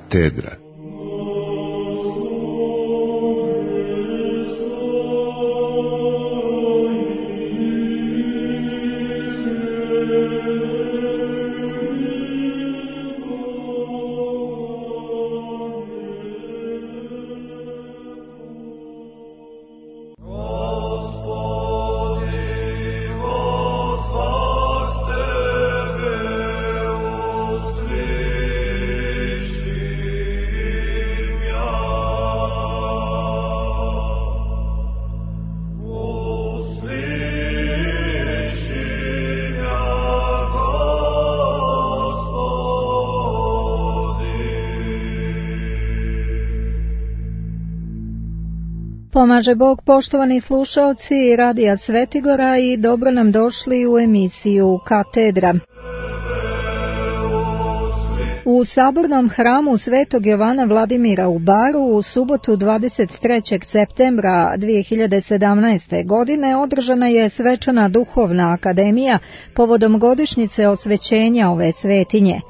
Katedra. Pomaže Bog, poštovani slušaoci Radija Svetigora, i dobro nam došli u emisiju Katedra. U Sabornom hramu Svetog Jovana Vladimira u Baru u subotu 23. septembra 2017. godine održana je svečana duhovna akademija povodom godišnjice osvećenja ove svetinje.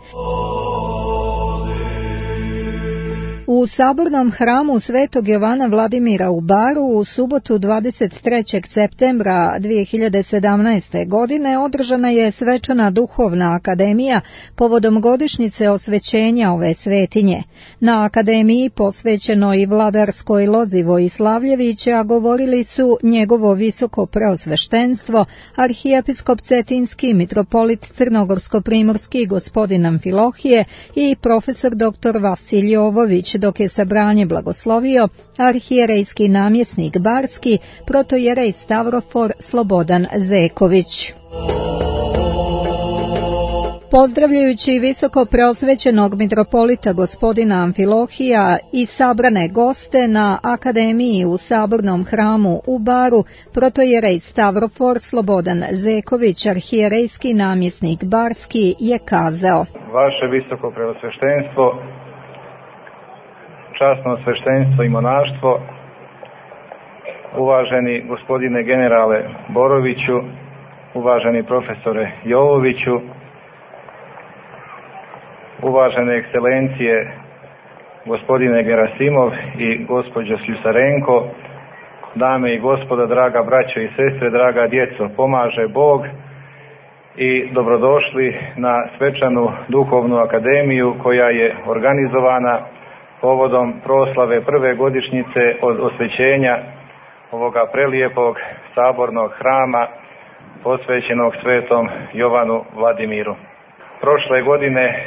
U Sabornom hramu Svetog Jovana Vladimira u Baru u subotu 23. septembra 2017. godine održana je svečana duhovna akademija povodom godišnjice osvećenja ove svetinje. Na akademiji, posvećenoj vladarskoj lozi Vojislavljevića, govorili su njegovo visoko preosveštenstvo, arhijepiskop Cetinski, mitropolit Crnogorsko-primorski gospodin Amfilohije i profesor dr. Vasilij Jovović, dok je sabranje blagoslovio arhijerejski namjesnik Barski, protojerej Stavrofor Slobodan Zeković. Pozdravljajući visoko preosvećenog mitropolita gospodina Amfilohija i sabrane goste na akademiji u Sabornom hramu u Baru, protojerej Stavrofor Slobodan Zeković, arhijerejski namjesnik Barski, je kazao: Vaše visoko preosveštenstvo, časno sveštenstvo i monaštvo, uvaženi gospodine generale Boroviću, uvaženi profesore Jovoviću, uvažene ekscelencije gospodine Gerasimov i gospođo Sljusarenko, dame i gospoda, draga braćo i sestre, draga djeco, pomaže Bog i dobrodošli na svečanu duhovnu akademiju koja je organizovana povodom proslave prve godišnjice od osvećenja ovoga prelijepog sabornog hrama posvećenog svetom Jovanu Vladimiru. Prošle godine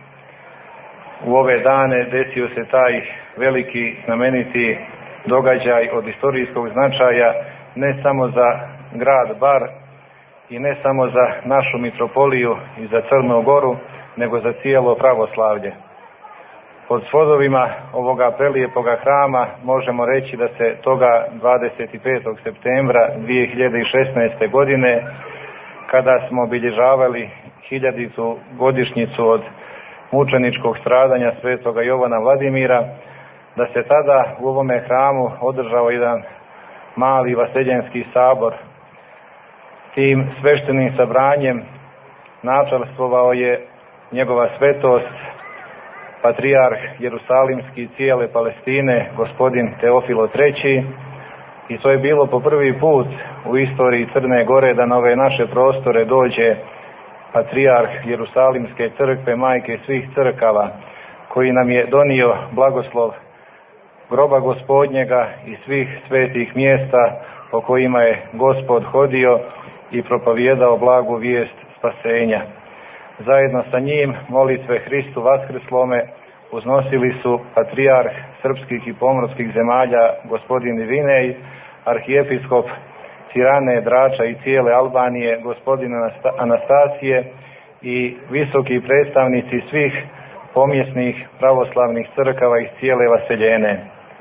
u ove dane desio se taj veliki znameniti događaj od istorijskog značaja ne samo za grad Bar i ne samo za našu mitropoliju i za Crnu Goru, nego za cijelo pravoslavlje. Pod svodovima ovoga prelijepoga hrama možemo reći da se toga 25. septembra 2016. godine, kada smo obilježavali 1000. godišnjicu od mučeničkog stradanja svetoga Jovana Vladimira, da se tada u ovome hramu održao jedan mali vaseljenski sabor. Tim sveštenim sabranjem načelstvovao je njegova svetost patrijarh Jerusalimski cijele Palestine, gospodin Teofilo III. I to je bilo po prvi put u istoriji Crne Gore da na ove naše prostore dođe patrijarh Jerusalimske crkve, majke svih crkava, koji nam je donio blagoslov groba Gospodnjega i svih svetih mjesta po kojima je Gospod hodio i propovijedao blagu vijest spasenja. Zajedno sa njim molitve Hristu Vaskrslome uznosili su patrijarh srpskih i pomorskih zemalja gospodin Divinej, arhijepiskop Tirane, Drača i cijele Albanije gospodin Anastasije i visoki predstavnici svih pomjesnih pravoslavnih crkava iz cijele vaseljene.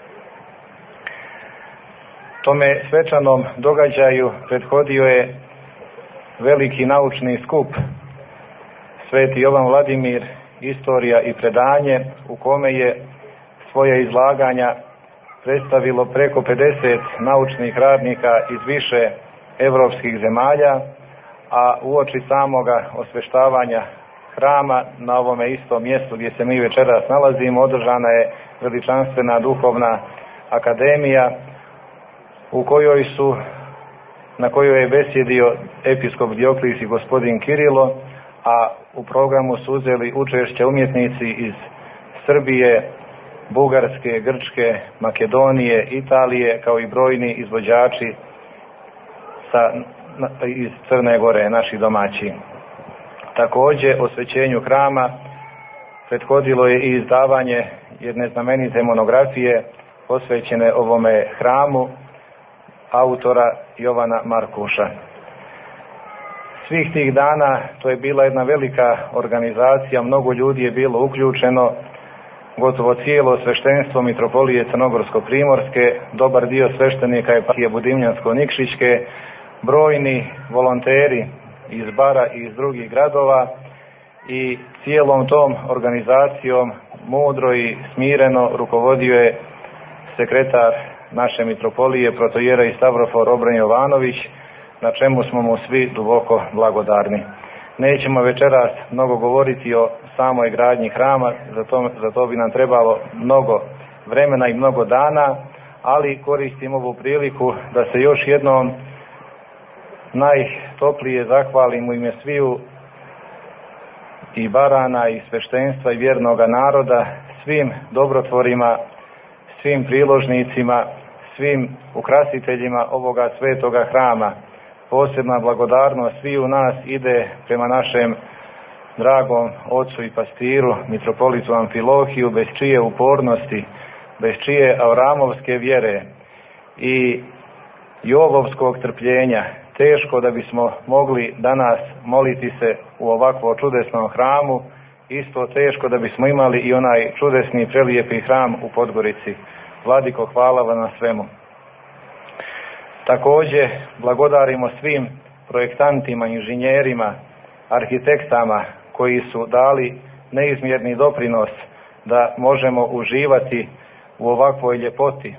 Tome svečanom događaju prethodio je veliki naučni skup Sveti Jovan Vladimir, istorija i predanje, u kome je svoje izlaganja predstavilo preko 50 naučnih radnika iz više evropskih zemalja, a uoči samoga osveštavanja hrama na ovome istom mjestu gdje se mi večeras nalazimo održana je veličanstvena duhovna akademija na kojoj je besjedio episkop Dioklis i gospodin Kirilo, a u programu su uzeli učešće umjetnici iz Srbije, Bugarske, Grčke, Makedonije, Italije, kao i brojni izvođači iz Crne Gore, naši domaći. Također, osvećenju hrama prethodilo je i izdavanje jedne znamenite monografije posvećene ovome hramu autora Jovana Markuša. Svih tih dana to je bila jedna velika organizacija, mnogo ljudi je bilo uključeno, gotovo cijelo sveštenstvo Mitropolije Crnogorsko-Primorske, dobar dio sveštenika eparhije Budimljansko-Nikšićke, brojni volonteri iz Bara i iz drugih gradova i cijelom tom organizacijom mudro i smireno rukovodio je sekretar naše mitropolije, protoijerej Stavrofor Obren Jovanović, na čemu smo mu svi duboko blagodarni. Nećemo večeras mnogo govoriti o samoj gradnji hrama, za to bi nam trebalo mnogo vremena i mnogo dana, ali koristim ovu priliku da se još jednom najtoplije zahvalim u ime sviju i barana i sveštenstva i vjernoga naroda, svim dobrotvorima, svim priložnicima, svim ukrasiteljima ovoga svetoga hrama. Posebna blagodarnost sviju nas ide prema našem dragom ocu i pastiru, mitropolitu Amfilohiju, bez čije upornosti, bez čije avramovske vjere i jovovskog trpljenja, teško da bismo mogli danas moliti se u ovakvom čudesnom hramu, isto teško da bismo imali i onaj čudesni prelijepi hram u Podgorici. Vladiko, hvala vam na svemu. Također blagodarimo svim projektantima, inženjerima, arhitektama koji su dali neizmjerni doprinos da možemo uživati u ovakvoj ljepoti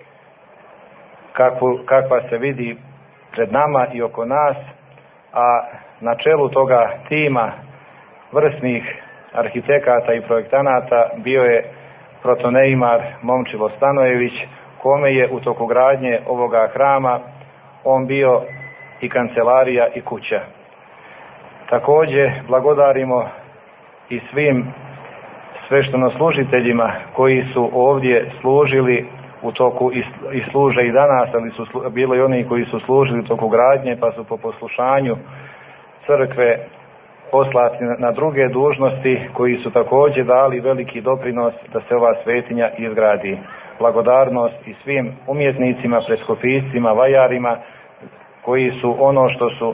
kakva se vidi pred nama i oko nas, a na čelu toga tima vrsnih arhitekata i projektanata bio je protoneimar Momčilo Stanojević, kome je u toku gradnje ovoga hrama on bio i kancelarija i kuća. Također blagodarimo i svim sveštenoslужiteljima koji su ovdje služili u toku i služe i danas, ali su bilo i oni koji su služili u toku gradnje pa su po poslušanju crkve poslati na druge dužnosti, koji su također dali veliki doprinos da se ova svetinja izgradi. Blagodarnost i svim umjetnicima, preskopiscima, vajarima koji su ono što su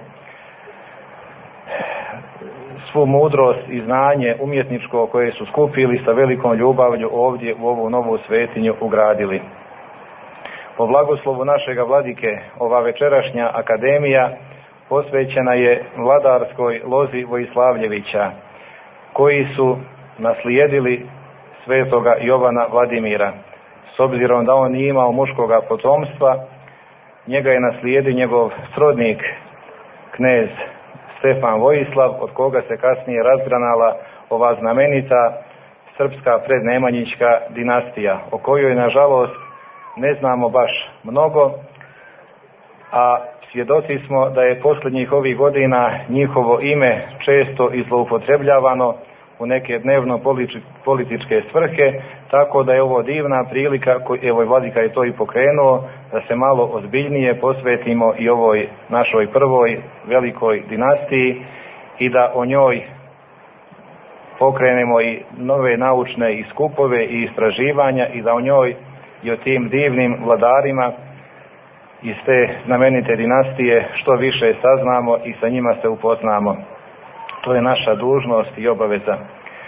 svu mudrost i znanje umjetničko koje su skupili sa velikom ljubavlju ovdje u ovu novu svetinju ugradili. Po blagoslovu našega vladike ova večerašnja akademija posvećena je vladarskoj lozi Vojislavljevića, koji su naslijedili svetoga Jovana Vladimira. S obzirom da on nije imao muškoga potomstva, njega je naslijedio njegov srodnik, knez Stefan Vojislav, od koga se kasnije razgranala ova znamenita srpska prednemanjićka dinastija, o kojoj nažalost ne znamo baš mnogo, a svjedoci smo da je posljednjih ovih godina njihovo ime često i zloupotrebljavano u neke dnevno političke svrhe, tako da je ovo divna prilika, evo vladika je to i pokrenuo, da se malo ozbiljnije posvetimo i ovoj našoj prvoj velikoj dinastiji i da o njoj pokrenemo i nove naučne i skupove i istraživanja i da o njoj i o tim divnim vladarima iz te znamenite dinastije što više saznamo i sa njima se upoznamo. To je naša dužnost i obaveza.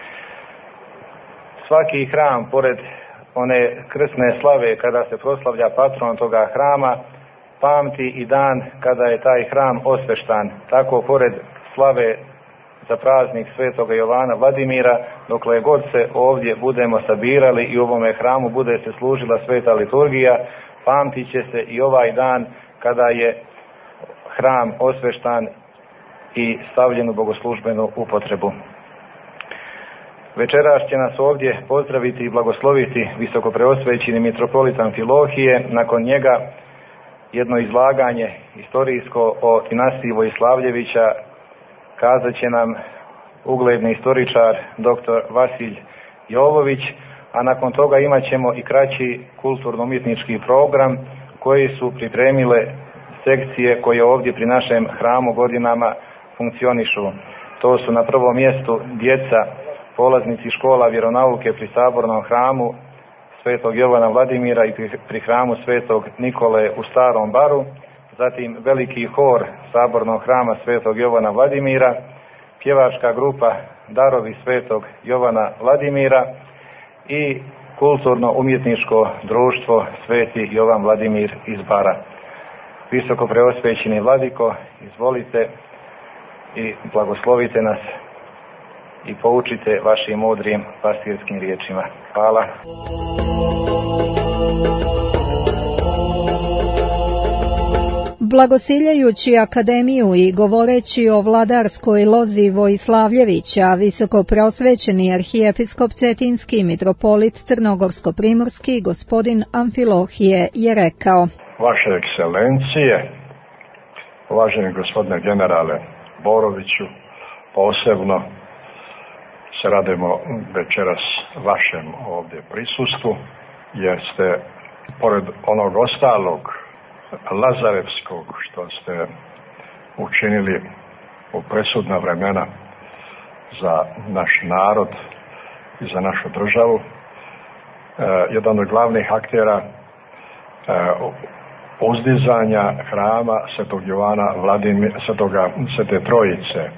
Svaki hram, pored one krsne slave kada se proslavlja patron toga hrama, pamti i dan kada je taj hram osveštan. Tako pored slave za praznik svetoga Jovana Vladimira, dokle god se ovdje budemo sabirali i u ovome hramu bude se služila sveta liturgija, pamtit će se i ovaj dan kada je hram osveštan i stavljen u bogoslužbenu upotrebu. Večeras će nas ovdje pozdraviti i blagosloviti visokopreosvećeni mitropolit Amfilohije, nakon njega jedno izlaganje historijsko o dinastiji Vojislavljevića kazat će nam ugledni istoričar dr. Vasilj Jovović, a nakon toga imat ćemo i kraći kulturno-umjetnički program koji su pripremile sekcije koje ovdje pri našem hramu godinama funkcionišu. To su na prvom mjestu djeca, polaznici škola vjeronauke pri Sabornom hramu Svetog Jovana Vladimira i pri hramu Svetog Nikole u Starom Baru, zatim veliki hor Sabornog hrama Svetog Jovana Vladimira, pjevačka grupa Darovi Svetog Jovana Vladimira i kulturno-umjetničko društvo Sveti Jovan Vladimir iz Bara. Visoko preosvećeni vladiko, izvolite i blagoslovite nas i poučite vašim mudrim pastirskim riječima. Hvala. Blagosiljajući akademiju i govoreći o vladarskoj lozi Vojislavljevića, visoko preosvećeni arhijepiskop Cetinski mitropolit Crnogorsko-primorski gospodin Amfilohije je rekao: Vaše ekscelencije, uvaženi gospodine generale Boroviću, posebno se radimo večeras vašem ovdje prisustvu, jer ste pored onog ostalog lazarevskog što ste učinili u presudna vremena za naš narod i za našu državu, jedan od glavnih aktera uzdizanja hrama Svetog Jovana Vladimira, Svete Trojice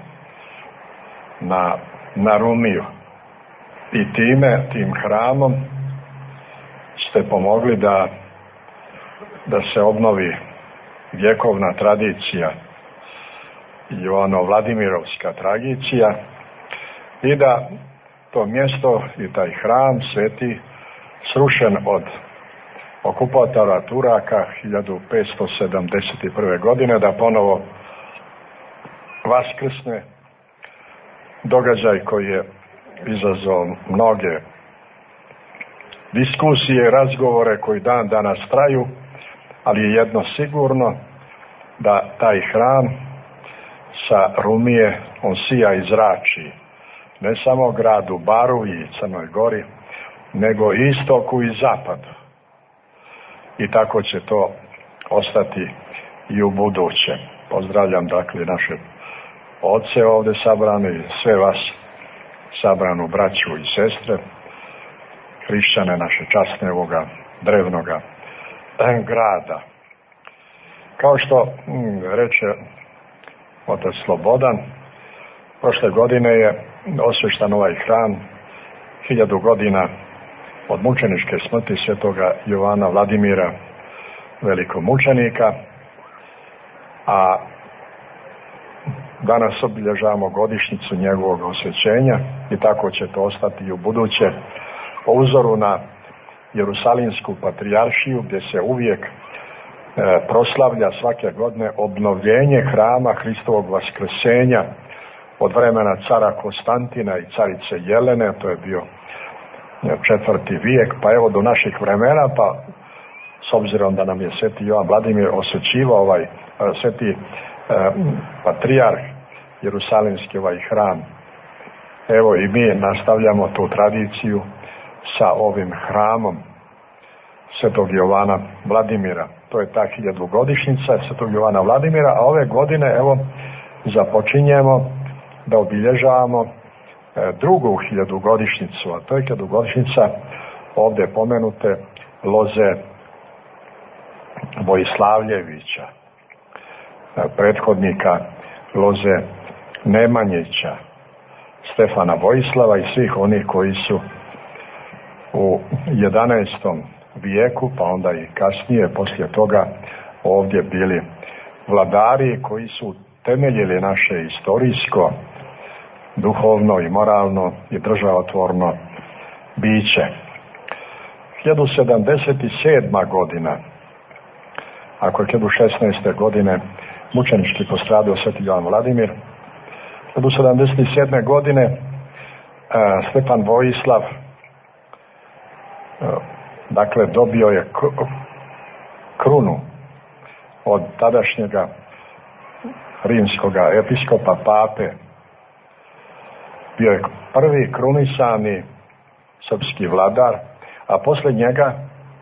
na Rumiju. I tim hramom ste pomogli da se obnovi vjekovna tradicija, Jovano Vladimirovska tradicija, i da to mjesto i taj hram sveti, srušen od okupatora Turaka 1571. godine, da ponovo vaskrsne, događaj koji je izazvao mnoge diskusije i razgovore koji dan danas traju, ali je jedno sigurno, da taj hram sa Rumije, on sija i zrači ne samo gradu Baru i Crnoj Gori, nego i istoku i zapadu. I tako će to ostati i u buduće. Pozdravljam dakle naše oce ovdje sabrane i sve vas sabranu braću i sestre, hrišćane naše časne ovoga drevnoga grada. Kao što reče otac Slobodan, prošle godine je osvještan ovaj hram 1000 godina od mučeničke smrti Svetoga Jovana Vladimira, velikomučenika, a danas obilježavamo godišnjicu njegovog osvećenja i tako će to ostati i u buduće, po uzoru na Jerusalimsku patrijaršiju, gdje se uvijek proslavlja svake godine obnovljenje hrama Hristovog vaskrsenja od vremena cara Konstantina i carice Jelene, to je bio 4. vijek, pa evo do naših vremena, pa s obzirom da nam je Sveti Jovan Vladimir osvećivao ovaj sveti patrijarh Jerusalimski ovaj hram, evo i mi nastavljamo tu tradiciju sa ovim hramom Svetog Jovana Vladimira. To je ta 1000 godišnjica Svetog Jovana Vladimira, a ove godine evo započinjemo da obilježavamo drugu 1000 godišnjicu, a to je 1000 godišnjica ovdje pomenute loze Vojislavljevića, prethodnika loze Nemanjića, Stefana Vojislava i svih onih koji su u 11. vijeku, pa onda i kasnije poslije toga ovdje bili vladari koji su temeljili naše istorijsko, duhovno i moralno i državotvorno biće. 1077. godina, ako je 1016. godine mučenički postradao Sveti Jovan Vladimir, 1077. godine Stefan Vojislav dakle dobio je krunu od tadašnjega rimskoga episkopa Pape. Bio je prvi krunisani srpski vladar, a poslije njega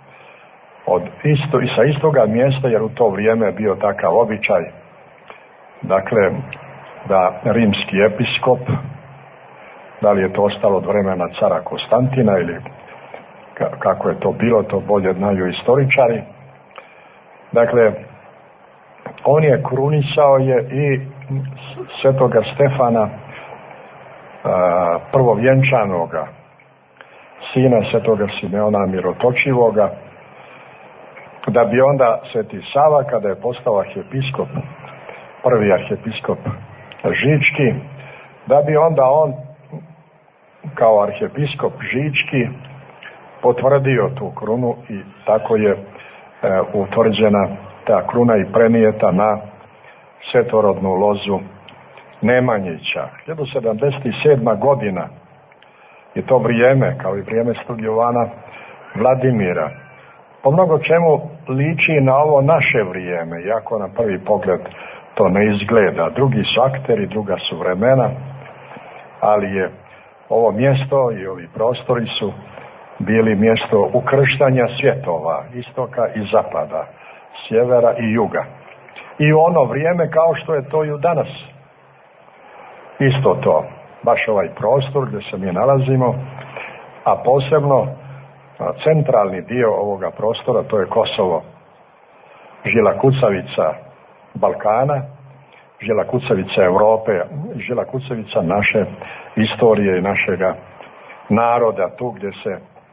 sa istoga mjesta, jer u to vrijeme je bio takav običaj, dakle da rimski episkop, da li je to ostalo od vremena cara Konstantina ili kako je to bilo, to bolje znaju istoričari. Dakle, on je krunisao i svetoga Stefana, prvovjenčanoga, sina svetoga Simeona Mirotočivoga, da bi onda sveti Sava, kada je postao arhijepiskop, prvi arhijepiskop Žički, da bi onda on kao arhijepiskop Žički potvrdio tu krunu i tako je utvrđena ta kruna i prenijeta na svetorodnu lozu Nemanjića. 1077. godina je to vrijeme, kao i vrijeme Svetog Jovana Vladimira. Po mnogo čemu liči na ovo naše vrijeme, iako na prvi pogled to ne izgleda. Drugi su akteri, druga su vremena, ali je ovo mjesto i ovi prostori su bili mjesto ukrštanja svjetova, istoka i zapada, sjevera i juga. I u ono vrijeme kao što je to i u danas. Isto to, baš ovaj prostor gdje se mi nalazimo, a posebno centralni dio ovoga prostora, to je Kosovo, žila kucavica Balkana, žila kucavica Europe, žila kucavica naše istorije i našega naroda, tu gdje se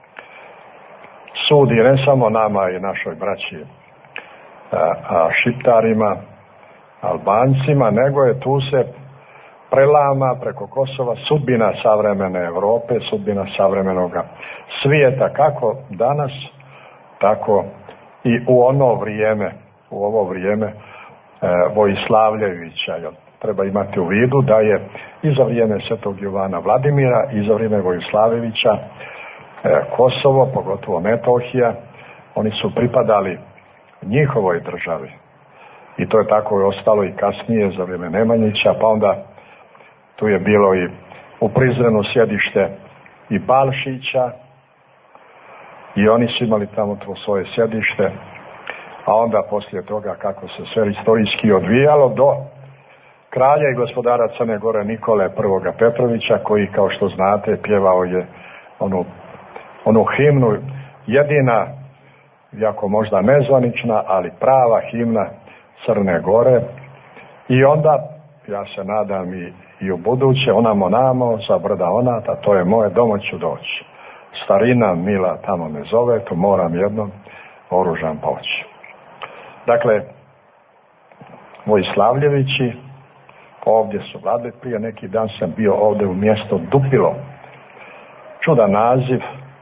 sudi ne samo nama i našoj braći Šiptarima, Albancima, nego je tu se prelama preko Kosova sudbina savremene Europe, sudbina savremenog svijeta, kako danas, tako i u ono vrijeme, u ovo vrijeme Vojislavljevića. Treba imati u vidu da je i za vrijeme Svetog Jovana Vladimira i za vrijeme Vojislavljevića Kosovo, pogotovo Metohija, oni su pripadali njihovoj državi. I to je tako i ostalo i kasnije za vrijeme Nemanjića, pa onda tu je bilo i u Prizrenu sjedište i Balšića i oni su imali tamo to svoje sjedište, a onda poslije toga kako se sve istorijski odvijalo do kralja i gospodara Crne Gore Nikole I. Petrovića, koji, kao što znate, pjevao je onu himnu, jedina, jako možda nezvanična, ali prava himna Crne Gore. I onda, ja se nadam i u buduće, onamo namo, za brda onata, to je moje, domo ću doći. Starina mila tamo me zove, tu moram jednom oružan poći. Dakle, Vojislavljevići ovdje su vladali. Prije neki dan sam bio ovdje u mjesto Dupilo. Čudan naziv,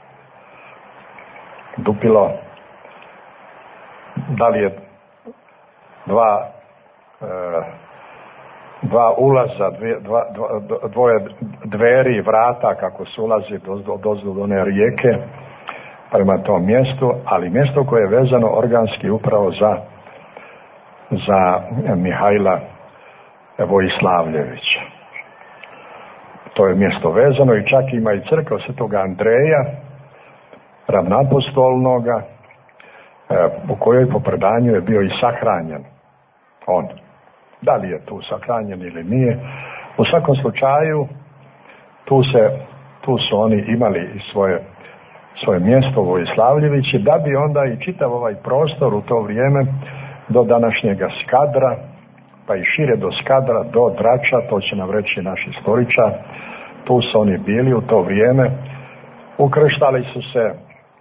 Dupilo, da li je dva ulaza, dvoje dveri i vrata kako se ulazi do one rijeke prema tom mjestu, ali mjesto koje je vezano organski upravo za Mihajla Vojislavljevića. To je mjesto vezano i čak ima i crkva Svetoga Andreja, ravnapostolnoga, u kojoj po predanju je bio i sahranjen on. Da li je tu sahranjen ili nije? U svakom slučaju tu su oni imali i svoje mjesto Vojislavljevići, da bi onda i čitav ovaj prostor u to vrijeme do današnjega Skadra, pa i šire do Skadra, do Drača, to će nam reći naš istoričar, tu su oni bili u to vrijeme. Ukrštali su se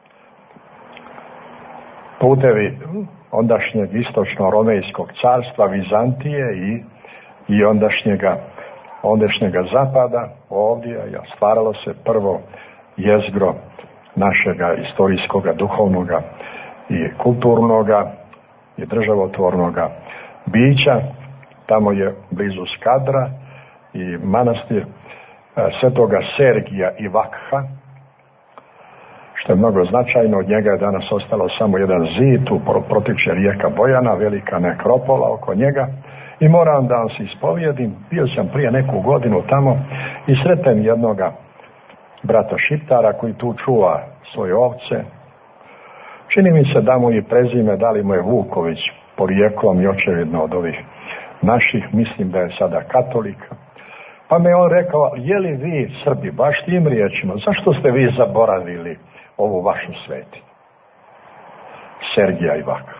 putevi ondašnjeg istočno-romejskog carstva, Vizantije i ondašnjega zapada ovdje, stvaralo se prvo jezgro našega istorijskoga, duhovnoga i kulturnoga i državotvornoga bića. Tamo je blizu Skadra i manastir svetoga Sergija i Vakha, što je mnogo značajno. Od njega je danas ostalo samo jedan zid, tu protiče rijeka Bojana, velika nekropola oko njega. I moram da vam se ispovijedim, bio sam prije neku godinu tamo i sretem jednoga brata Šiptara koji tu čuva svoje ovce. Čini mi se da mu i prezime, da li mu je Vuković porijeklom i očevidno od ovih naših, mislim da je sada katolik. Pa me on rekao, je li vi Srbi, baš tim riječima, zašto ste vi zaboravili ovu vašu svetinju? Sergija i Vakha.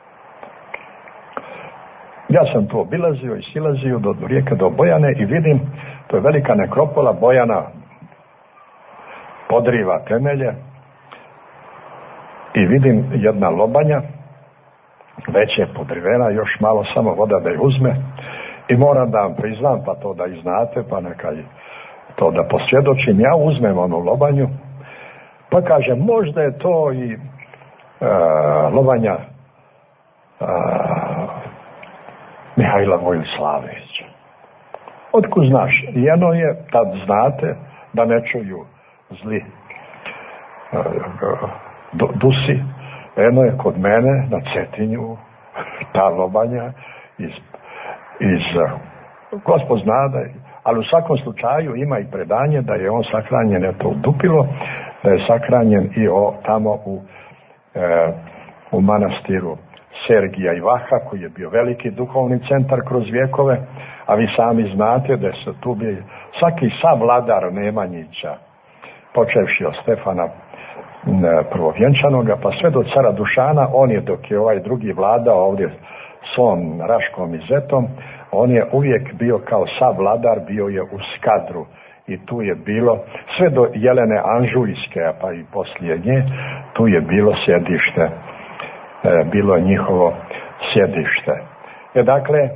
Ja sam tu obilazio i silazio do rijeke do Bojane i vidim, to je velika nekropola, Bojana podriva temelje i vidim jedna lobanja, već je podrivena, još malo samo voda da je uzme i moram da vam priznam, pa to da i znate, pa neka to da posvjedočim, ja uzmem onu lobanju, pa kažem, možda je to i lobanja Mihajla Vojislavića. Otkud znaš? Jedno je, tad znate, da ne čuju zli dusi. Jedno je kod mene na Cetinju, ta lobanja iz Gospod zna da je, ali u svakom slučaju ima i predanje da je on sahranjen, je to udupilo, da je sahranjen i tamo u manastiru Sergija i Vakha, koji je bio veliki duhovni centar kroz vjekove, a vi sami znate da se tu bili svaki savladar Nemanjića, počevši od Stefana Prvovjenčanoga, pa sve do cara Dušana, on je, dok je ovaj drugi vladao ovdje svom Raškom i Zetom, on je uvijek bio kao savladar, bio je u Skadru i tu je bilo, sve do Jelene Anžujske, pa i poslije nje, tu je bilo sjedište, bilo je njihovo sjedište. Dakle,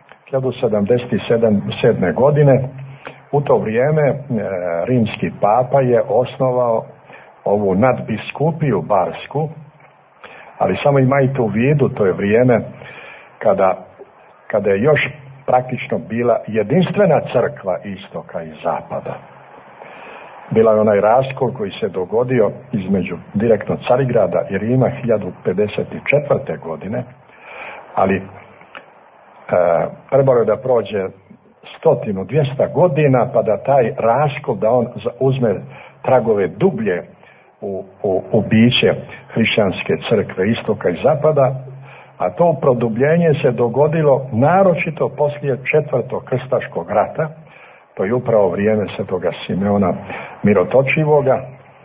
1077. godine, u to vrijeme rimski papa je osnovao ovu nadbiskupiju barsku, ali samo imajte u vidu, to je vrijeme kada je još praktično bila jedinstvena crkva istoka i zapada. Bila je onaj raskol koji se dogodio između direktno Carigrada i Rima 1054. godine, ali trebalo je da prođe 100-200 godina pa da taj raskol, da on uzme tragove dublje u biće hrišćanske crkve istoka i zapada, a to produbljenje se dogodilo naročito poslije 4. krstaškog rata. To je upravo vrijeme svetoga Simeona Mirotočivoga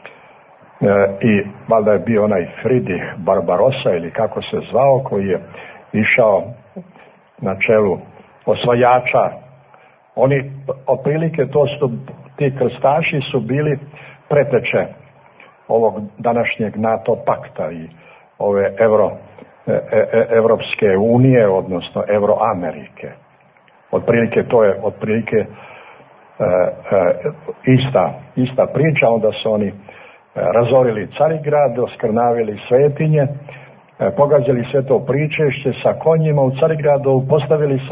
i valjda je bio onaj Fridih Barbarossa ili kako se zvao, koji je išao na čelu osvajača. Oni otprilike ti krstaši su bili preteče ovog današnjeg NATO pakta i ove Evropske unije, odnosno Euroamerike. Otprilike to je ista priča. Onda su oni razorili Carigrad, oskrnavili svetinje, pogađali sve to pričešće sa konjima u Carigradu, postavili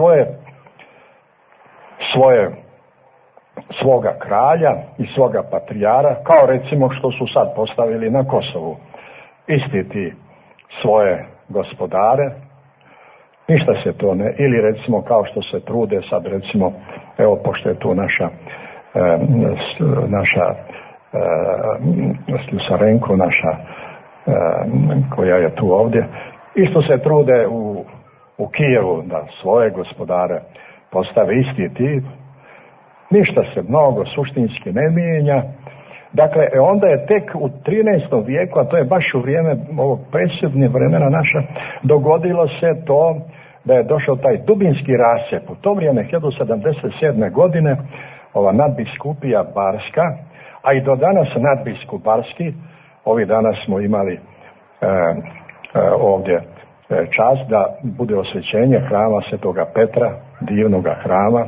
svoga kralja i svoga patrijara, kao recimo što su sad postavili na Kosovu. Isti ti svoje gospodare, ništa se to ne, ili recimo kao što se trude sad recimo, evo pošto je tu naša Sljusarenko, naša koja je tu ovdje, isto se trude u Kijevu da svoje gospodare postave isti ti. Ništa se mnogo suštinski ne mijenja. Dakle, onda je tek u 13. vijeku, a to je baš u vrijeme ovog presudnje vremena naša, dogodilo se to da je došao taj dubinski rascjep. U to vrijeme, 1077. godine, ova nadbiskupija barska, a i do danas nadbiskup barski, ovih danas smo imali ovdje čast da bude osvećenje hrama Svetoga Petra, divnoga hrama,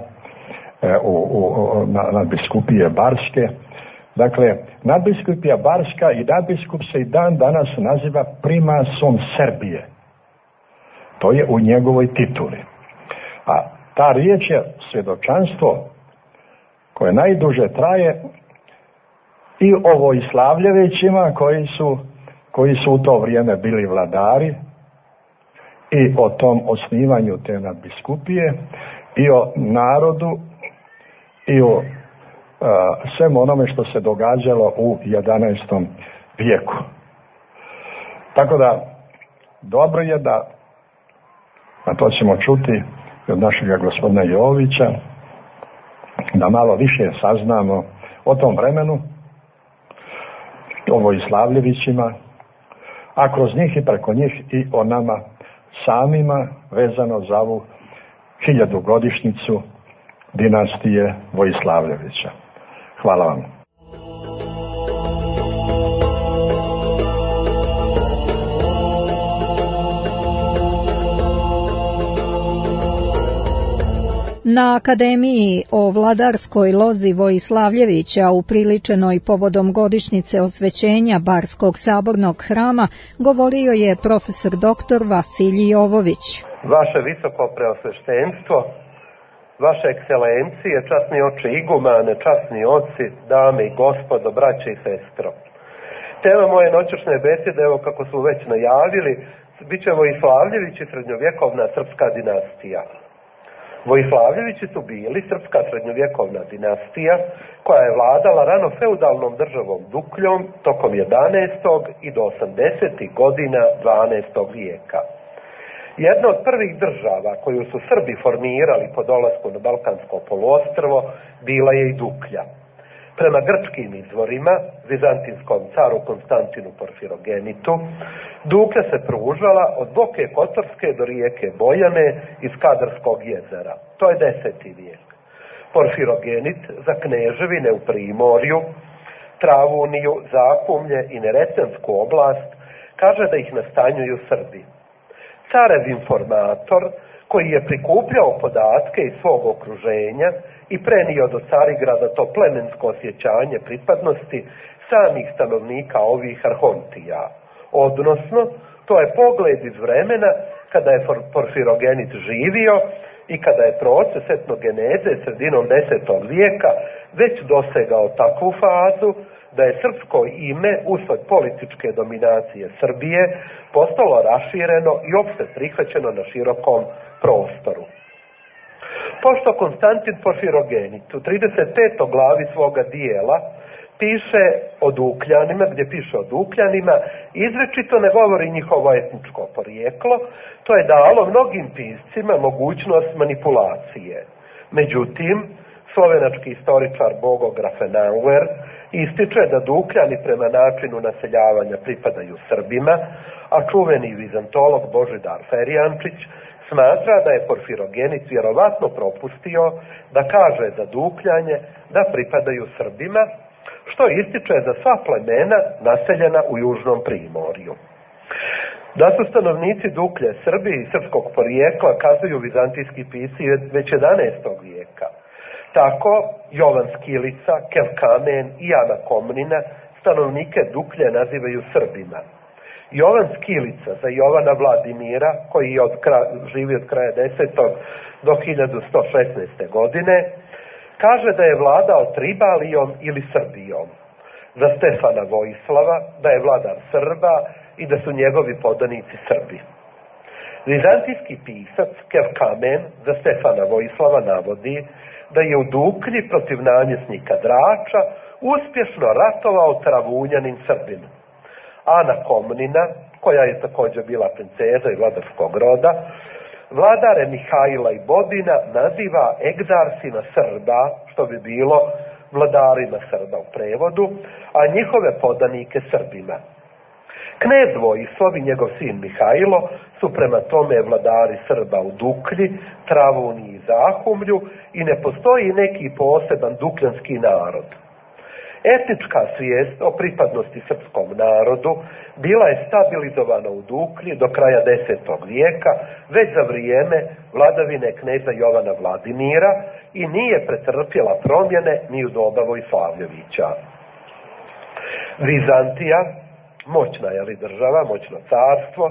nadbiskupije barske. Dakle, nadbiskupija barska i nadbiskup se i dan danas naziva primasom Srbije. To je u njegovoj tituli. A ta riječ je svjedočanstvo koje najduže traje, i o Vojislavljevićima koji su u to vrijeme bili vladari, i o tom osnivanju te nadbiskupije, i o narodu, i o svemu onome što se događalo u 11. vijeku. Tako da, dobro je da, a to ćemo čuti od našega gospodina Jovića, da malo više saznamo o tom vremenu, o Vojislavljevićima, a kroz njih i preko njih i o nama samima, vezano za ovu 1000-godišnjicu dinastije Vojislavljevića. Hvala vam. Na Akademiji o vladarskoj lozi Vojislavljevića upriličenoj povodom godišnjice osvećenja Barskog sabornog hrama govorio je profesor dr. Vasilij Jovović. Vaše visoko preosveštenstvo, vaše ekscelencije, časni oče igumane, časni oci, dame i gospodo, braće i sestro. Tema moje noćašnje besede, evo kako su već najavili, bit će Vojislavljevići, srednjovjekovna srpska dinastija. Vojislavljevići su bili srpska srednjovjekovna dinastija koja je vladala rano feudalnom državom Dukljom tokom 11. i do 80. godina 12. vijeka. Jedna od prvih država koju su Srbi formirali po dolasku na Balkansko poluostrvo bila je i Duklja. Prema grčkim izvorima, vizantinskom caru Konstantinu Porfirogenitu, Duklja se pružala od Boke Kotorske do rijeke Bojane iz Kadarskog jezera. To je 10. vijek. Porfirogenit za kneževine u Primorju, Travuniju, Zakumlje i Neretvansku oblast kaže da ih nastanjuju Srbi. Carev informator, koji je prikupljao podatke iz svog okruženja i prenio do Carigrada to plemensko osjećanje pripadnosti samih stanovnika ovih arhontija. Odnosno, to je pogled iz vremena kada je Porfirogenit živio i kada je proces etnogeneze sredinom 10. vijeka već dosegao takvu fazu da je srpsko ime usled političke dominacije Srbije postalo rašireno i opšte prihvaćeno na širokom prostoru. Pošto Konstantin Porfirogenit u 35. glavi svoga dijela piše o Dukljanima, gdje piše o Dukljanima, izričito ne govori njihovo etničko porijeklo, to je dalo mnogim piscima mogućnost manipulacije. Međutim, slovenački istoričar Bogo Grafenauer ističe da Dukljani prema načinu naseljavanja pripadaju Srbima, a čuveni vizantolog Božidar Ferjančić smatra da je Porfirogenit vjerovatno propustio da kaže za Dukljanje da pripadaju Srbima, što ističe za sva plemena naseljena u južnom Primorju. Da su stanovnici Duklje Srbi i srpskog porijekla kazuju vizantijski pisci već 11. vijeka. Tako Jovan Skilica, Kevkamen i Ana Komnina stanovnike Duklje nazivaju Srbima. Jovan Skilica za Jovana Vladimira, koji je živi od kraja 10. do 1116. godine, kaže da je vladao Tribalijom ili Srbijom. Za Stefana Vojislava da je vladar Srba i da su njegovi podanici Srbi. Vizantijski pisac Kevkamen za Stefana Vojislava navodi da je u Duklji protiv namjesnika Drača uspješno ratovao Travunjanin Srbin. Ana Komnina, koja je također bila princeza i vladarskog roda, vladare Mihajla i Bodina naziva egzarsima Srba, što bi bilo vladarima Srba u prevodu, a njihove podanike Srbima. Knez Vojislav i njegov sin Mihajlo su prema tome vladari Srba u Duklji, Travuniji i Zahumlju i ne postoji neki poseban dukljanski narod. Etnička svijest o pripadnosti srpskom narodu bila je stabilizovana u Duklji do kraja 10. vijeka, već za vrijeme vladavine kneza Jovana Vladimira i nije pretrpjela promjene ni u doba Vojislavljevića. Vizantija, moćna država, moćno carstvo,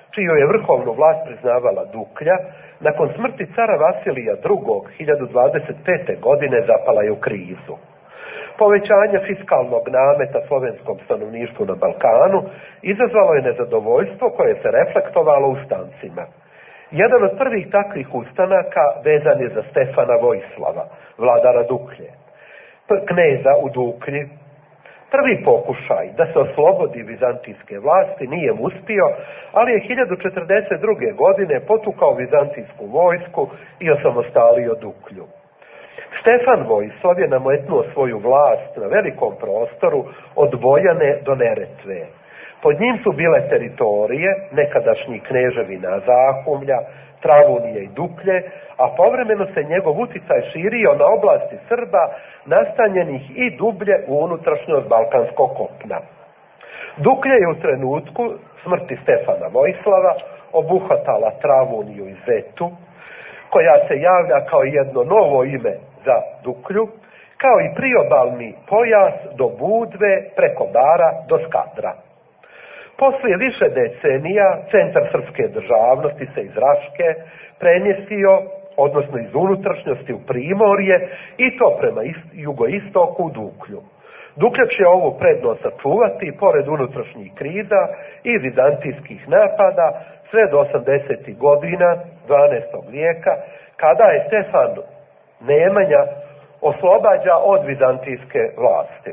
čiju je vrhovnu vlast priznavala Duklja, nakon smrti cara Vasilija II. 1025. godine zapala je u krizu. Povećanje fiskalnog nameta slovenskom stanovništvu na Balkanu izazvalo je nezadovoljstvo koje se reflektovalo ustancima. Jedan od prvih takvih ustanaka vezan je za Stefana Vojislava, vladara Duklje, kneza u Duklji. Prvi pokušaj da se oslobodi vizantijske vlasti nije mu uspio, ali je 1042. godine potukao vizantijsku vojsku i osamostalio Duklju. Stefan Vojislav je nametnuo svoju vlast na velikom prostoru od Bojane do Neretve. Pod njim su bile teritorije nekadašnjih kneževina Zahumlja, Travunije i Duklje, a povremeno se njegov uticaj širio na oblasti Srba nastanjenih i dublje u unutrašnjost Balkanskog kopna. Duklje je u trenutku smrti Stefana Vojislava obuhvatala Travuniju i Zetu, koja se javlja kao jedno novo ime za Duklju, kao i priobalni pojas do Budve preko Bara do Skadra. Poslije više decenija centar srpske državnosti se iz Raške premjestio, odnosno iz unutrašnjosti u Primorje, i to prema jugoistoku u Duklju. Duklja će ovu prednost sačuvati pored unutrašnjih kriza i vizantijskih napada sve do 80. godina 12. vijeka, kada je Stefan Nemanja oslobađa od vizantijske vlasti.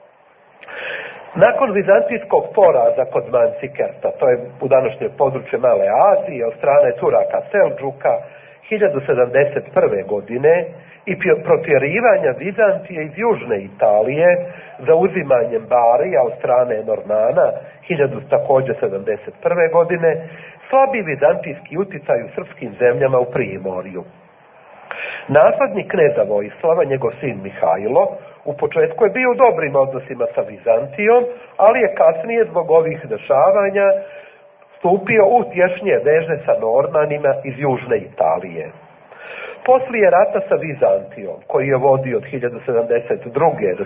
Nakon vizantijskog poraza kod Mancikerta, to je u današnje područje Male Azije, od strane Turaka Selđuka 1071. godine i protjerivanja Vizantije iz južne Italije za uzimanjem Barija od strane Normana 1071. godine, slabi vizantijski uticaj u srpskim zemljama u Primorju. Naslednik kneza Vojislava, njegov sin Mihajlo, u početku je bio u dobrim odnosima sa Vizantijom, ali je kasnije zbog ovih dešavanja stupio u tješnje veze sa Normanima iz južne Italije. Poslije rata sa Vizantijom, koji je vodio od 1072. do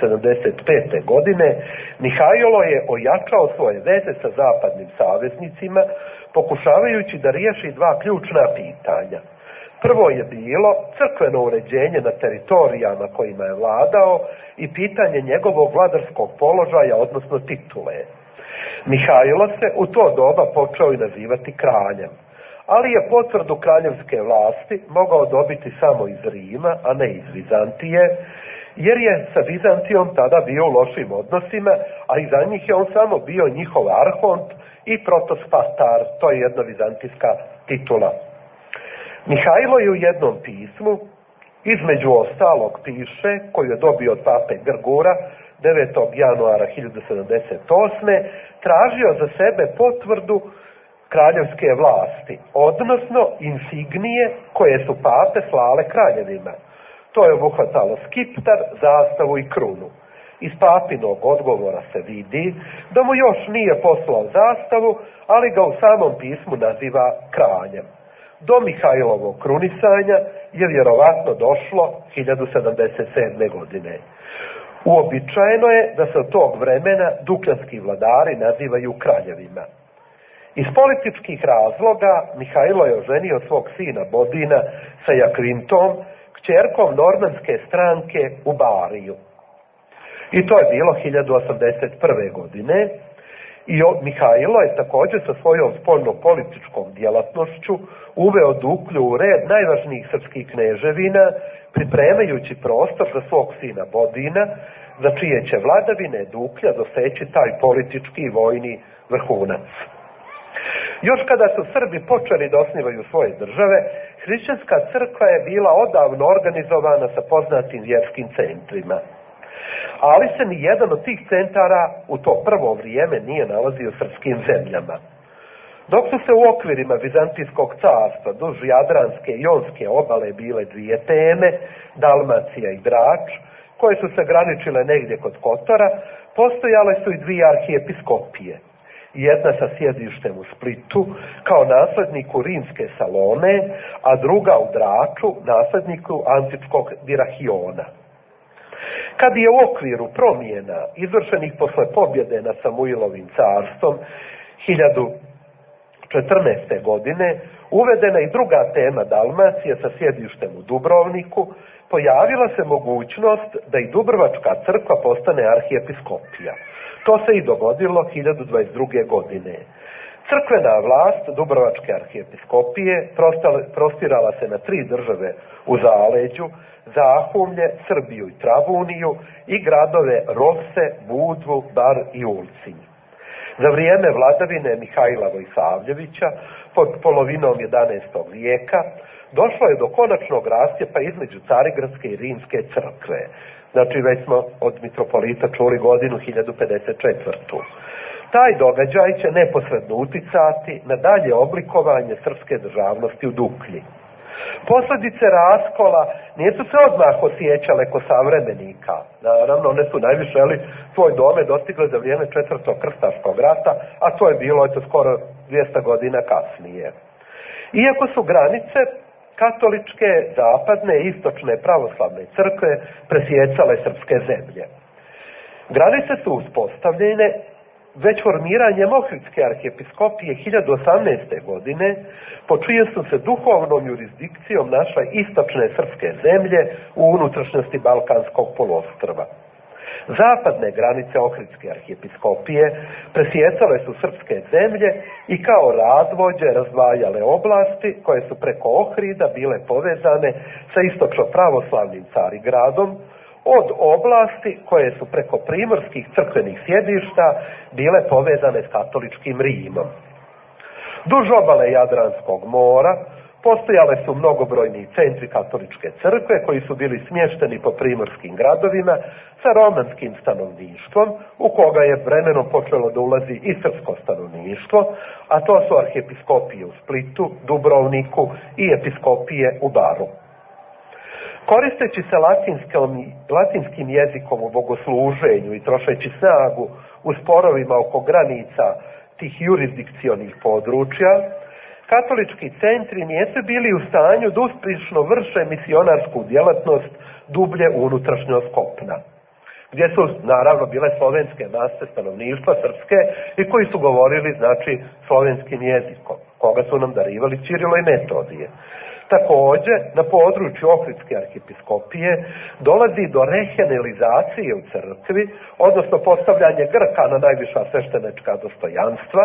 1075. godine, Mihajlo je ojačao svoje veze sa zapadnim saveznicima, pokušavajući da riješi dva ključna pitanja. Prvo je bilo crkveno uređenje na teritorijama kojima je vladao i pitanje njegovog vladarskog položaja, odnosno titule. Mihajlo se u to doba počeo i nazivati kraljem, ali je potvrdu kraljevske vlasti mogao dobiti samo iz Rima, a ne iz Vizantije, jer je sa Vizantijom tada bio u lošim odnosima, a iza njih je on samo bio njihov arhont i protospatar, to je jedna vizantijska titula. Mihajlo je u jednom pismu, između ostalog piše, koju je dobio od pape Grgura 9. januara 1078. tražio za sebe potvrdu kraljevske vlasti, odnosno insignije koje su pape slale kraljevima. To je obuhvatalo skiptar, zastavu i krunu. Iz papinog odgovora se vidi da mu još nije poslao zastavu, ali ga u samom pismu naziva kraljem. Do Mihajlovog krunisanja je vjerovatno došlo 1077. godine. Uobičajeno je da se od tog vremena dukljanski vladari nazivaju kraljevima. Iz političkih razloga Mihajlo je oženio svog sina Bodina sa Jakvintom, kćerkom normanske stranke u Bariju. I to je bilo 1081. godine. I Mihajlo je također sa svojom spoljno-političkom djelatnošću uveo Duklju u red najvažnijih srpskih kneževina, pripremajući prostor za svog sina Bodina, za čije će vladavine Duklja doseći taj politički i vojni vrhunac. Još kada su Srbi počeli da osnivaju svoje države, hrišćanska crkva je bila odavno organizovana sa poznatim vjerskim centrima. Ali se ni jedan od tih centara u to prvo vrijeme nije nalazio u srpskim zemljama. Dok su se u okvirima Vizantijskog carstva duž Jadranske i Jonske obale bile dvije teme, Dalmacija i Drač, koje su se graničile negdje kod Kotora, postojale su i dvije arhijepiskopije. Jedna sa sjedištem u Splitu, kao nasledniku rimske Salone, a druga u Draču, nasledniku antičkog Dirahiona. Kad je u okviru promjena izvršenih posle pobjede nad Samuilovim carstvom 14. godine uvedena i druga tema Dalmacije sa sjedištem u Dubrovniku, pojavila se mogućnost da i Dubrovačka crkva postane arhijepiskopija. To se i dogodilo 1022. godine. Crkvena vlast Dubrovačke arhijepiskopije prostirala se na 3 države u zaleđu, Zahumlje, Srbiju i Travuniju i gradove Rose, Budvu, Bar i Ulcinj. Za vrijeme vladavine Mihajla Vojsavljevića, pod polovinom 11. vijeka, došlo je do konačnog rascjepa između Carigradske i Rimske crkve. Znači, već smo od mitropolita čuli godinu 1054. Taj događaj će neposredno uticati na dalje oblikovanje srpske državnosti u Duklji. Posljedice raskola nisu se odmah osjećale kod savremenika. Naravno, one su najviše svoj dome dostigle za vrijeme 4. krstaškog rata, a to je bilo skoro 200 godina kasnije. Iako su granice katoličke, zapadne i istočne pravoslavne crkve presjecale srpske zemlje. Granice su uspostavljene već formiranjem Ohridske arhijepiskopije 1018. godine, po čije su se duhovnom jurisdikcijom našle istočne srpske zemlje u unutrašnjosti Balkanskog poluostrva. Zapadne granice Ohridske arhijepiskopije presjecale su srpske zemlje i kao razvođe razdvajale oblasti koje su preko Ohrida bile povezane sa istočno pravoslavnim Carigradom, od oblasti koje su preko primorskih crkvenih sjedišta bile povezane s katoličkim Rimom. Duž obale Jadranskog mora postojale su mnogobrojni centri katoličke crkve koji su bili smješteni po primorskim gradovima sa romanskim stanovništvom, u koga je vremenom počelo da ulazi i srpsko stanovništvo, a to su arhijepiskopije u Splitu, Dubrovniku i episkopije u Baru. Koristeći se latinskim jezikom u bogosluženju i trošeći snagu u sporovima oko granica tih jurisdikcionih područja, katolički centri nisu bili u stanju da uspješno vrše misionarsku djelatnost dublje unutrašnjost kopna, gdje su naravno bile slovenske mase stanovništva srpske i koji su govorili, znači, slovenskim jezikom, koga su nam darivali Cirilo i Metodije. Također, na području Ohridske arhijepiskopije dolazi do rehenelizacije u crkvi, odnosno postavljanje Grka na najviša sveštenečka dostojanstva,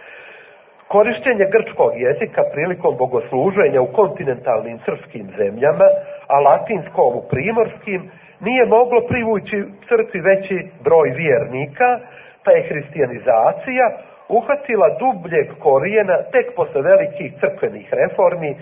korištenje grčkog jezika prilikom bogosluženja u kontinentalnim srpskim zemljama, a latinskom u primorskim, nije moglo privući crkvi veći broj vjernika, pa je hrišćanizacija uhvatila dubljeg korijena tek posle velikih crkvenih reformi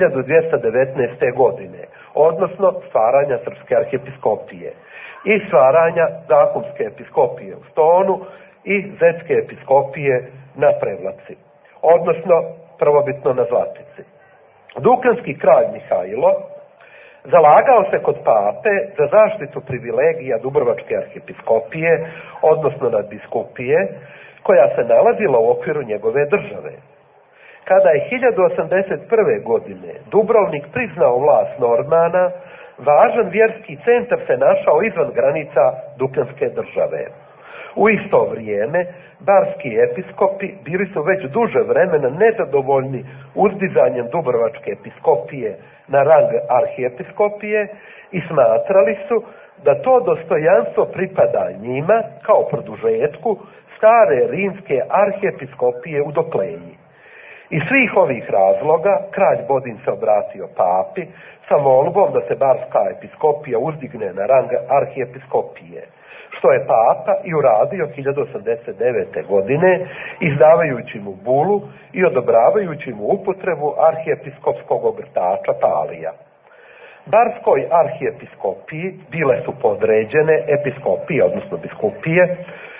1219. godine, odnosno stvaranja Srpske arhijepiskopije i stvaranja Zahumske episkopije u Stonu i Zetske episkopije na Prevlaci, odnosno prvobitno na Zlatici. Dukljanski kralj Mihajlo zalagao se kod pape za zaštitu privilegija Dubrovačke arhijepiskopije, odnosno nadbiskupije, koja se nalazila u okviru njegove države. Kada je 1081. godine Dubrovnik priznao vlast Normana, važan vjerski centar se našao izvan granica Dukljanske države. U isto vrijeme, barski episkopi bili su već duže vremena nezadovoljni uzdizanjem Dubrovačke episkopije na rang arhijepiskopije i smatrali su da to dostojanstvo pripada njima kao produžetku stare rimske arhijepiskopije u Dokleji. Iz svih ovih razloga kralj Bodin se obratio papi sa molbom da se barska episkopija uzdigne na rang arhijepiskopije, što je papa i uradio 1089. godine, izdavajući mu bulu i odobravajući mu upotrebu arhijepiskopskog ogrtača palija. Barskoj arhijepiskopiji bile su podređene episkopije, odnosno biskupije,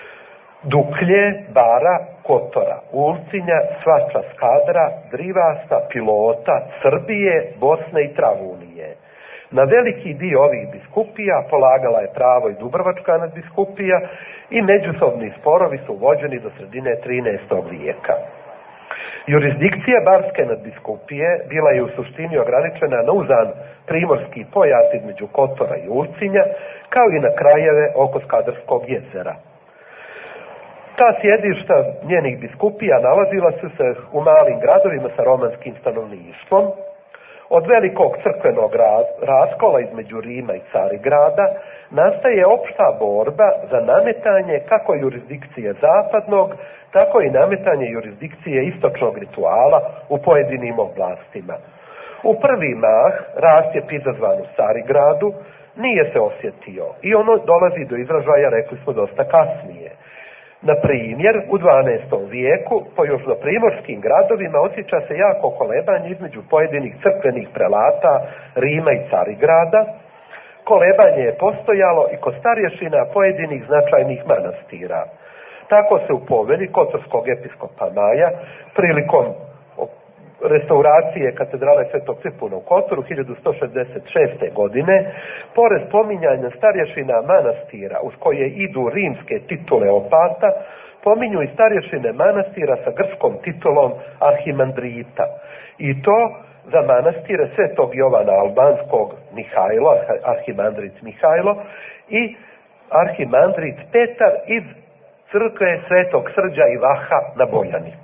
Duklje, Bara, Kotora, Ulcinja, Svača, Skadra, Drivasta, Pilota, Srbije, Bosne i Travunije. Na veliki dio ovih biskupija polagala je pravo i Dubrovačka nadbiskupija i međusobni sporovi su vođeni do sredine 13. vijeka. Jurisdikcija barske nadbiskupije bila je u suštini ograničena na uzan primorski pojas između Kotora i Ulcinja, kao i na krajeve oko Skadarskog jezera. Ta sjedišta njenih biskupija nalazila su se u malim gradovima sa romanskim stanovništvom. Od velikog crkvenog raskola između Rima i Carigrada nastaje opšta borba za nametanje kako jurisdikcije zapadnog, tako i nametanje jurisdikcije istočnog rituala u pojedinim oblastima. U prvi mah rascjep izazvan u Carigradu nije se osjetio i ono dolazi do izražaja, rekli smo, dosta kasnije. Na primjer, u 12. vijeku po južnoprimorskim gradovima osjeća se jako kolebanje između pojedinih crkvenih prelata Rima i Carigrada. Kolebanje je postojalo i kod starješina pojedinih značajnih manastira. Tako se u povelji kotorskog episkopa Maja prilikom restauracije katedrale Svetog Tripuna u Kotoru 1166. godine, pored spominjanja starješina manastira uz koje idu rimske titule opata, pominju i starješine manastira sa grčkom titulom arhimandrita. I to za manastire Svetog Jovana Albanskog Mihajlo, arhimandrit Mihajlo, i arhimandrit Petar iz crkve Svetog Srđa i Vaha na Bojani.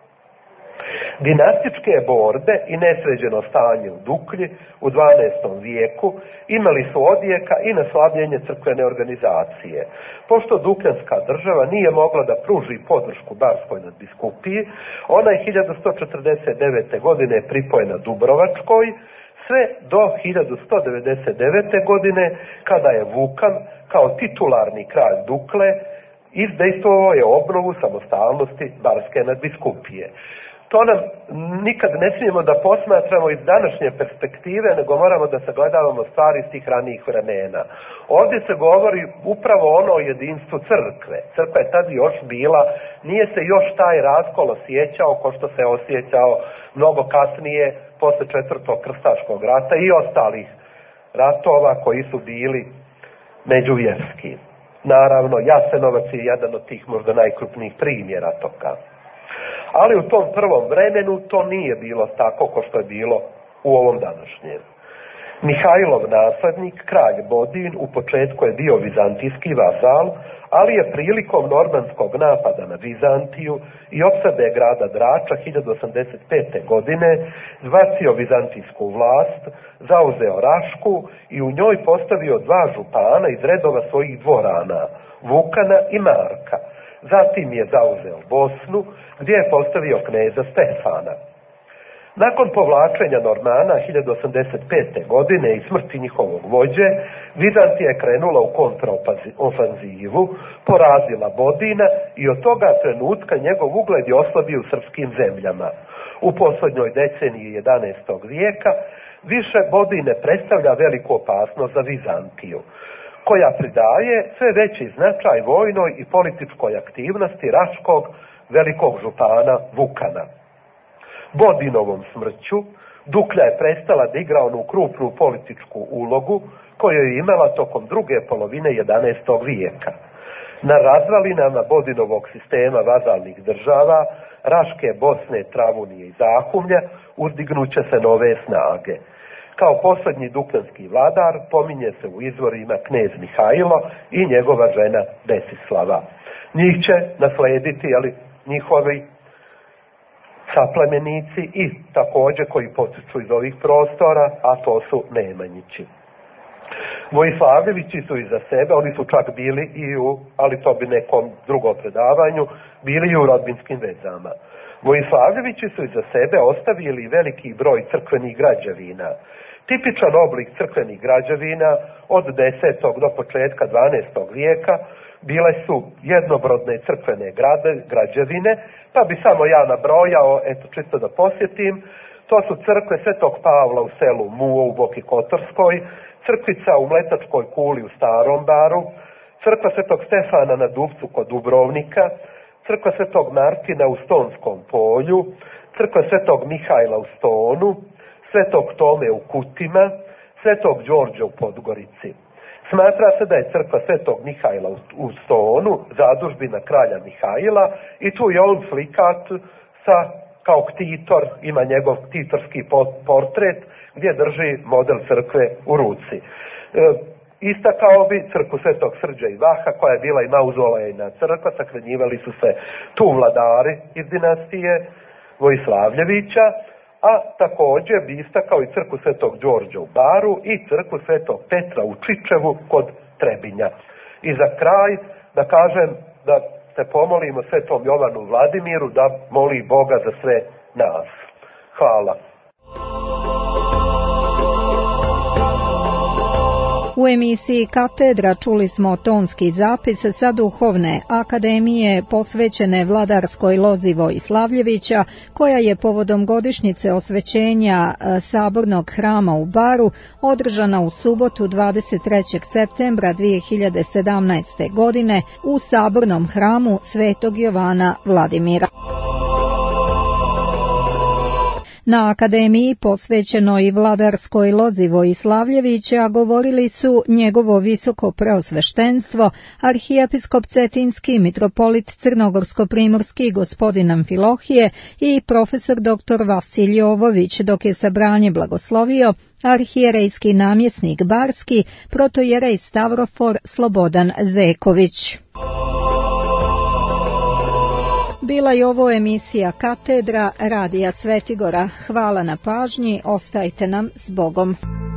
Dinastičke borbe i nesređeno stanje u Duklji u 12. vijeku imali su odjeka i na slabljenje crkvene organizacije. Pošto Dukljanska država nije mogla da pruži podršku Barskoj nadbiskupiji, ona je 1149. godine pripojena Dubrovačkoj, sve do 1199. godine, kada je Vukan kao titularni kralj Dukle izdejstvovao je obnovu samostalnosti Barske nadbiskupije. To nam nikad ne smijemo da posmatramo iz današnje perspektive, nego moramo da sagledavamo stvari iz tih ranijih vremena. Ovdje se govori upravo ono o jedinstvu crkve. Crkva je tad još bila, nije se još taj raskol osjećao ko što se osjećao mnogo kasnije, posle 4. krstaškog rata i ostalih ratova koji su bili međuvjerski. Naravno, Jasenovac je jedan od tih možda najkrupnijih primjera toga. Ali u tom prvom vremenu to nije bilo tako kao što je bilo u ovom današnjem. Mihajlov naslednik, kralj Bodin, u početku je bio vizantijski vazal, ali je prilikom normanskog napada na Vizantiju i opsade grada Drača 1085. godine zbacio vizantijsku vlast, zauzeo Rašku i u njoj postavio 2 župana iz redova svojih dvorana, Vukana i Marka. Zatim je zauzeo Bosnu, gdje je postavio kneza Stefana. Nakon povlačenja Normana 1085. godine i smrti njihovog vođe, Vizantija je krenula u kontraofanzivu, porazila Bodina i od toga trenutka njegov ugled je oslabio u srpskim zemljama. U posljednjoj deceniji 11. vijeka više Bodin ne predstavlja veliku opasnost za Vizantiju, koja pridaje sve veći značaj vojnoj i političkoj aktivnosti raškog velikog župana Vukana. Bodinovom smrću Duklja je prestala da igra onu krupnu političku ulogu koju je imala tokom druge polovine 11. vijeka. Na razvalinama Bodinovog sistema vazalnih država, Raške, Bosne, Travunije i Zahumlja, uzdignuće se nove snage. Kao posljednji dukljanski vladar pominje se u izvorima knez Mihajlo i njegova žena Desislava. Njih će naslediti njihovi saplemenici i također koji potiču iz ovih prostora, a to su Nemanjići. Vojislavljevići su iza sebe, oni su čak bili ali to bi nekom drugom predavanju, bili i u rodbinskim vezama. Vojislavljevići su iza sebe ostavili veliki broj crkvenih građevina. Tipičan oblik crkvenih građevina od 10. do početka 12. vijeka bile su jednobrodne crkvene građevine, pa bi samo ja nabrojao, čisto da posjetim, to su crkve Svetog Pavla u selu Muo u Boki Kotorskoj, crkvica u Mletačkoj kuli u Starom Baru, crkva Svetog Stefana na Duvcu kod Dubrovnika, crkva Svetog Martina u Stonskom polju, crkva Svetog Mihajla u Stonu, Svetog Tome u Kutima, Svetog Đorđa u Podgorici. Smatra se da je crkva Svetog Mihajla u Stonu zadužbina kralja Mihajla i tu je on slikat kao ktitor, ima njegov ktitorski portret gdje drži model crkve u ruci. Istakao bi crkvu Svetog Srđa i Vaha, koja je bila i mauzolejna crkva, sahranjivali su se tu vladari iz dinastije Vojislavljevića, a također bi istakao i crkvu Svetog Đorđa u Baru i crkvu Svetog Petra u Čičevu kod Trebinja. I za kraj da kažem da se pomolimo Svetom Jovanu Vladimiru da moli Boga za sve nas. Hvala. U emisiji Katedra čuli smo tonski zapis sa Duhovne akademije posvećene vladarskoj lozi Vojislavljevića, koja je povodom godišnjice osvećenja Sabornog hrama u Baru održana u subotu 23. septembra 2017. godine u Sabornom hramu Svetog Jovana Vladimira. Na akademiji posvećenoj vladarskoj lozi Vojislavljevića govorili su njegovo visoko preosveštenstvo, arhijepiskop Cetinski, mitropolit Crnogorsko-primorski gospodin Amfilohije i profesor dr. Vasilij Jovović, dok je sabranje blagoslovio arhijerejski namjesnik Barski, protojerej Stavrofor Slobodan Zeković. Bila je ovo emisija Katedra Radija Svetigora. Hvala na pažnji, ostajte nam s Bogom.